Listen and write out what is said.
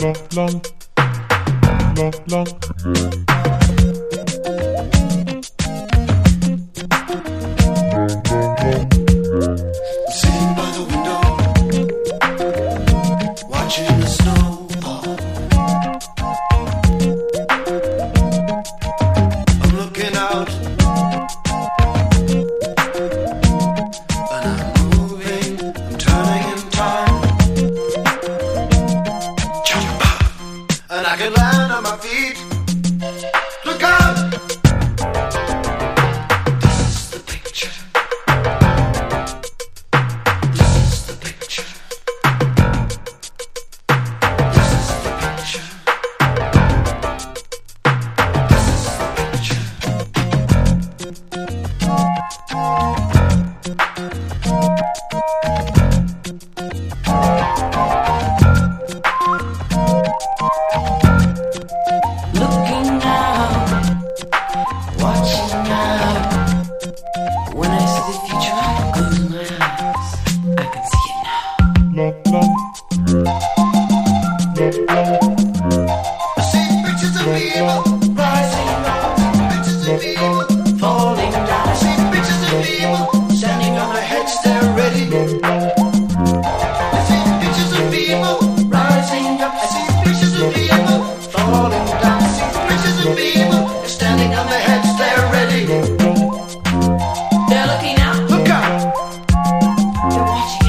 Sitting by the window, watching the snow fall. I'm looking out, and I'm moving, I'm turning in time. Jump up, and I can land on my feet. Look out! Looking out, watching out. When I see the future, I close my eyes. I can see it now. I see pictures of people